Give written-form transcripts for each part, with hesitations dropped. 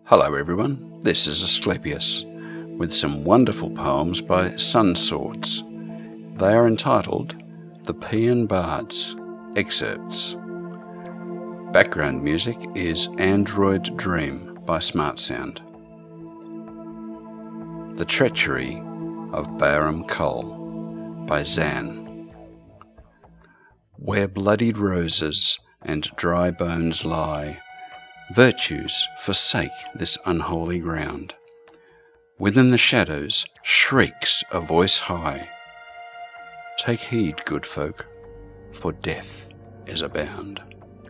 Hello everyone, this is Asclepius, with some wonderful poems by Sun Swords. They are entitled The Paean Bards, Excerpts. Background music is Android Dream by Smart Sound. The Treachery of Bahram Kul by Zan. Where bloodied roses and dry bones lie, virtues forsake this unholy ground. Within the shadows shrieks a voice high. Take heed, good folk, for death is abound.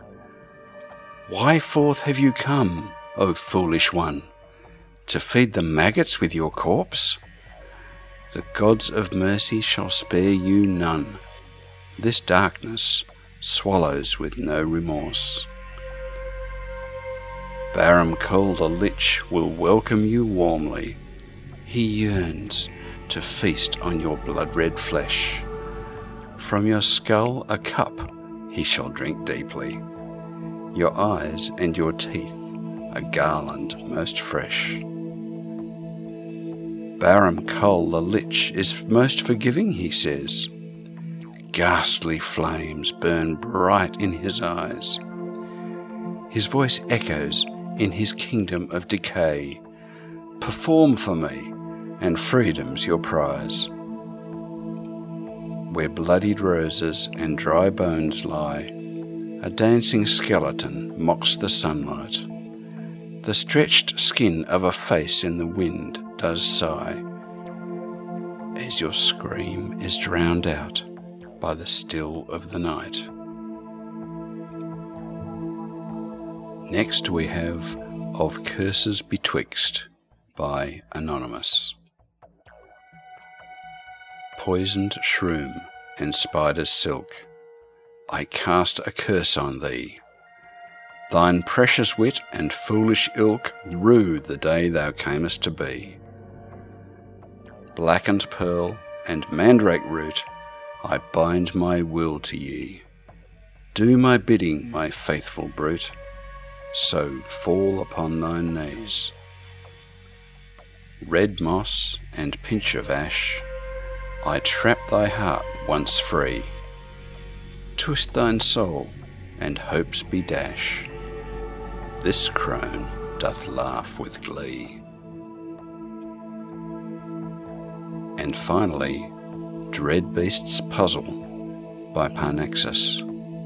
Why forth have you come, O foolish one, to feed the maggots with your corpse? The gods of mercy shall spare you none. This darkness swallows with no remorse. Bahram Kul the Lich will welcome you warmly. He yearns to feast on your blood-red flesh. From your skull a cup he shall drink deeply. Your eyes and your teeth a garland most fresh. Bahram Kul the Lich is most forgiving, he says. Ghastly flames burn bright in his eyes. His voice echoes in his kingdom of decay. Perform for me, and freedom's your prize. Where bloodied roses and dry bones lie, a dancing skeleton mocks the sunlight. The stretched skin of a face in the wind does sigh, as your scream is drowned out by the still of the night. Next we have Of Curses Betwixt by Anonymous. Poisoned shroom and spider's silk, I cast a curse on thee. Thine precious wit and foolish ilk rue the day thou camest to be. Blackened pearl and mandrake root, I bind my will to ye. Do my bidding, my faithful brute, so fall upon thine knees. Red moss and pinch of ash, I trap thy heart once free. Twist thine soul, and hopes be dash. This crone doth laugh with glee. And finally, Dread Beast's Puzzle by Parnaxus.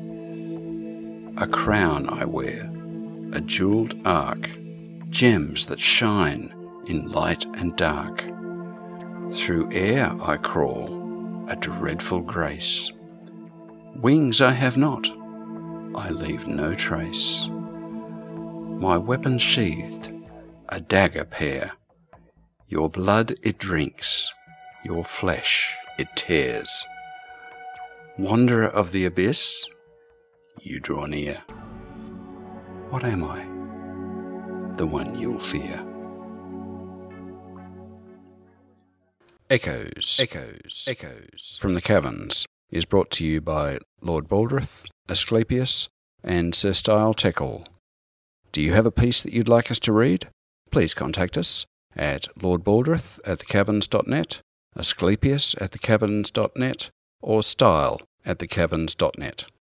A crown I wear, a jewelled ark, gems that shine in light and dark. Through air I crawl, a dreadful grace. Wings I have not, I leave no trace. My weapon sheathed, a dagger pair. Your blood it drinks, your flesh it tears. Wanderer of the abyss, you draw near. What am I? The one you'll fear. Echoes from the Caverns is brought to you by Lord Baldrith, Asclepius, and Sir Style Teckle. Do you have a piece that you'd like us to read? Please contact us at lordbaldrith@thecaverns.net, Asclepius@thecaverns.net, or style@thecaverns.net.